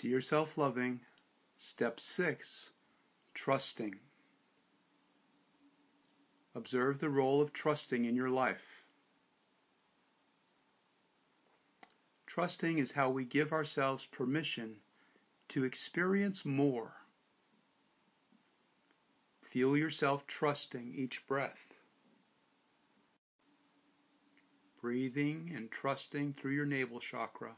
See yourself loving. Step 6, trusting. Observe the role of trusting in your life. Trusting is how we give ourselves permission to experience more. Feel yourself trusting each breath. Breathing and trusting through your navel chakra.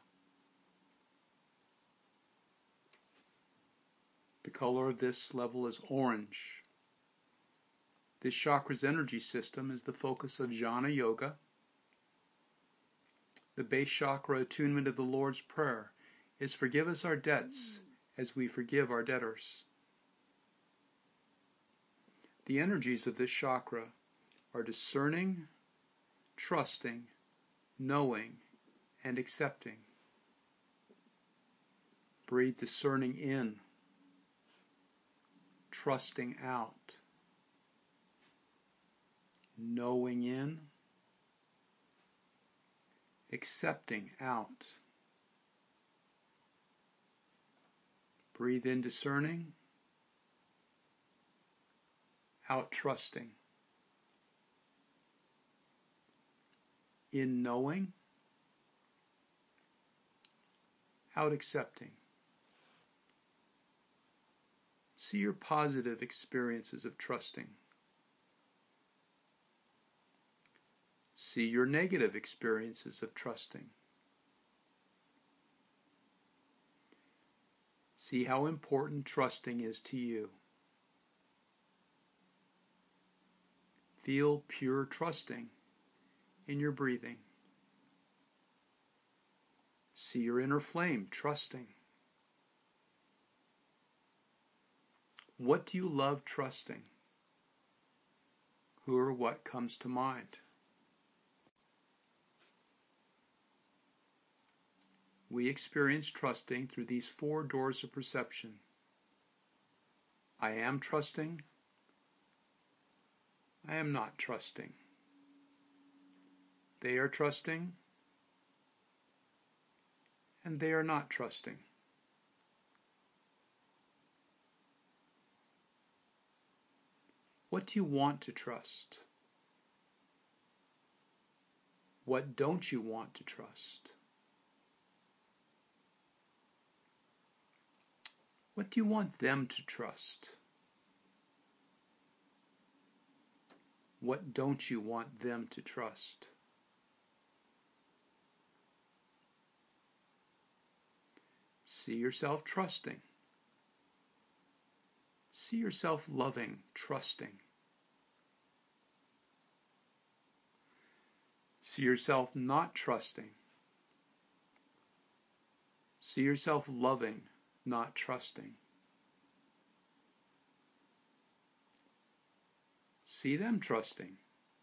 The color of this level is orange. This chakra's energy system is the focus of Jnana Yoga. The base chakra attunement of the Lord's Prayer is forgive us our debts as we forgive our debtors. The energies of this chakra are discerning, trusting, knowing, and accepting. Breathe discerning in, trusting out, knowing in, accepting out. Breathe in discerning, out trusting. In knowing, out accepting. See your positive experiences of trusting. See your negative experiences of trusting. See how important trusting is to you. Feel pure trusting in your breathing. See your inner flame trusting. What do you love trusting? Who or what comes to mind? We experience trusting through these 4 doors of perception. I am trusting. I am not trusting. They are trusting. And they are not trusting. What do you want to trust? What don't you want to trust? What do you want them to trust? What don't you want them to trust? See yourself trusting. See yourself loving, trusting. See yourself not trusting. See yourself loving, not trusting. See them trusting.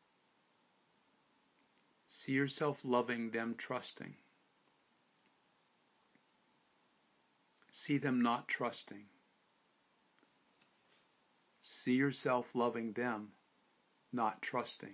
See yourself loving them trusting. See them not trusting. See yourself loving them, not trusting.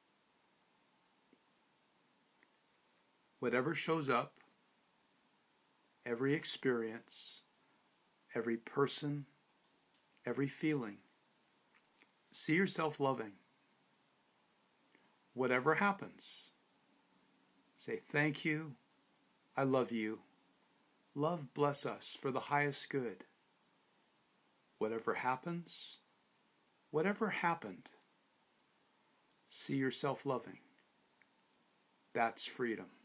Whatever shows up, every experience, every person, every feeling, see yourself loving. Whatever happens, say thank you, I love you, love bless us for the highest good. Whatever happens, whatever happened, see yourself loving. That's freedom.